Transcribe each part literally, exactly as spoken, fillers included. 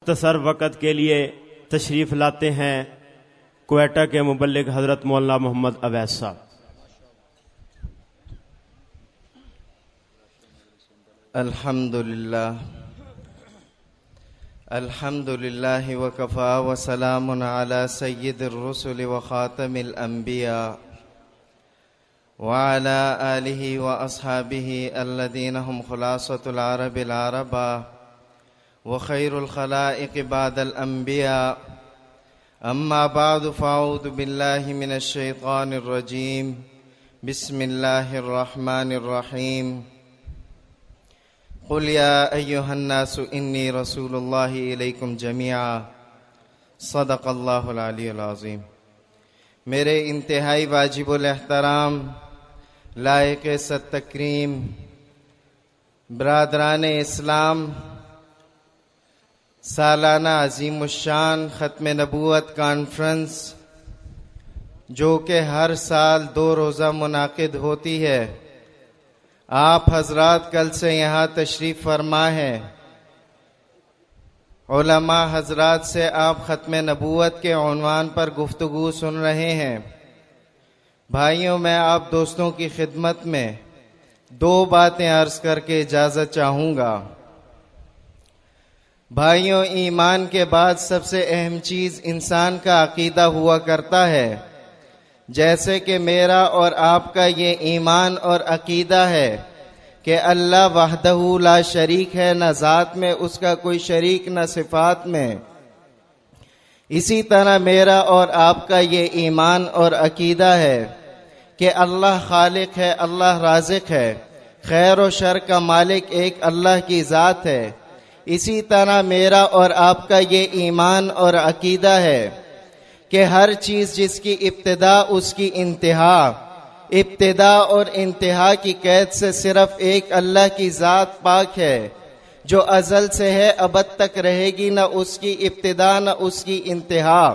مختصر وقت کے لیے تشریف لاتے ہیں کوئٹہ کے مبلغ حضرت مولانا محمد اویس صاحب۔ الحمدللہ الحمدللہ وکفا وسلام علی سید الرسل وخاتم الانبیاء وعلی آلہ واصحابہ الذین هم خلاصۃ العرب العربا وخیر الخلائق بعد الانبیاء اما بعد فاعوذ باللہ من الشیطان الرجیم بسم اللہ الرحمن الرحیم قل یا ایہا الناس انی رسول اللہ الیکم جمیعا صدق اللہ العلی العظیم۔ میرے انتہائی واجب الاحترام لائق صد تکریم برادران اسلام، سالانہ عظیم الشان ختم نبوت کانفرنس جو کہ ہر سال دو روزہ منعقد ہوتی ہے، آپ حضرات کل سے یہاں تشریف فرما ہے۔ علماء حضرات سے آپ ختم نبوت کے عنوان پر گفتگو سن رہے ہیں۔ بھائیوں، میں آپ دوستوں کی خدمت میں دو باتیں عرض کر کے اجازت چاہوں گا۔ بھائیوں، ایمان کے بعد سب سے اہم چیز انسان کا عقیدہ ہوا کرتا ہے۔ جیسے کہ میرا اور آپ کا یہ ایمان اور عقیدہ ہے کہ اللہ وحدہ لا شریک ہے، نہ ذات میں اس کا کوئی شریک نہ صفات میں، اسی طرح میرا اور آپ کا یہ ایمان اور عقیدہ ہے کہ اللہ خالق ہے، اللہ رازق ہے، خیر و شر کا مالک ایک اللہ کی ذات ہے۔ اسی طرح میرا اور آپ کا یہ ایمان اور عقیدہ ہے کہ ہر چیز جس کی ابتدا اس کی انتہا، ابتدا اور انتہا کی قید سے صرف ایک اللہ کی ذات پاک ہے، جو ازل سے ہے، ابد تک رہے گی، نہ اس کی ابتدا نہ اس کی انتہا۔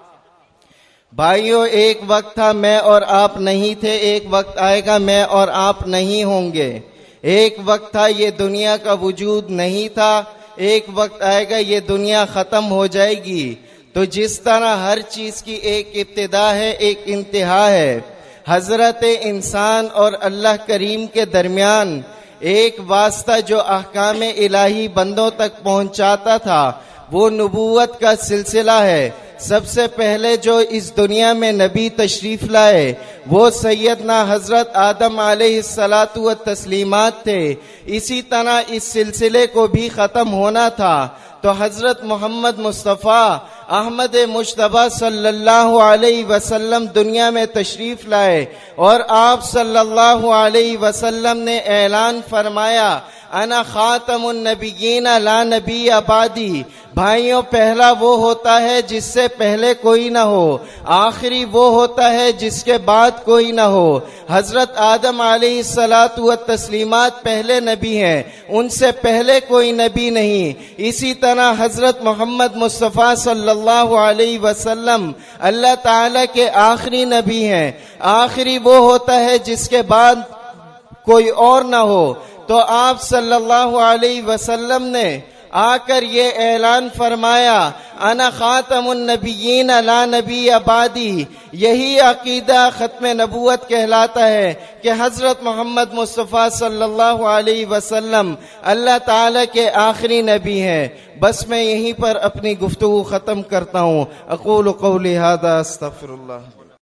بھائیوں، ایک وقت تھا میں اور آپ نہیں تھے، ایک وقت آئے گا میں اور آپ نہیں ہوں گے۔ ایک وقت تھا یہ دنیا کا وجود نہیں تھا، ایک وقت آئے گا یہ دنیا ختم ہو جائے گی۔ تو جس طرح ہر چیز کی ایک ابتدا ہے، ایک انتہا ہے، حضرت انسان اور اللہ کریم کے درمیان ایک واسطہ جو احکام الہی بندوں تک پہنچاتا تھا، وہ نبوت کا سلسلہ ہے۔ سب سے پہلے جو اس دنیا میں نبی تشریف لائے وہ سیدنا حضرت آدم علیہ الصلاۃ والتسلیمات تھے۔ اسی طرح اس سلسلے کو بھی ختم ہونا تھا تو حضرت محمد مصطفیٰ احمد مجتبیٰ صلی اللہ علیہ وسلم دنیا میں تشریف لائے، اور آپ صلی اللہ علیہ وسلم نے اعلان فرمایا، انا خاتم النبیین لا نبی بعدی۔ بھائیوں، پہلا وہ ہوتا ہے جس سے پہلے کوئی نہ ہو، آخری وہ ہوتا ہے جس کے بعد کوئی نہ ہو۔ حضرت آدم علیہ الصلاۃ والتسلیمات پہلے نبی ہیں، ان سے پہلے کوئی نبی نہیں۔ اسی طرح حضرت محمد مصطفیٰ صلی اللہ علیہ وسلم اللہ تعالی کے آخری نبی ہیں۔ آخری وہ ہوتا ہے جس کے بعد کوئی اور نہ ہو۔ تو آپ صلی اللہ علیہ وسلم نے آ کر یہ اعلان فرمایا، انا خاتم النبیین لا نبی بعدی۔ یہی عقیدہ ختم نبوت کہلاتا ہے کہ حضرت محمد مصطفیٰ صلی اللہ علیہ وسلم اللہ تعالی کے آخری نبی ہیں۔ بس میں یہیں پر اپنی گفتگو ختم کرتا ہوں۔ اقول قولی ھذا استغفر اللہ۔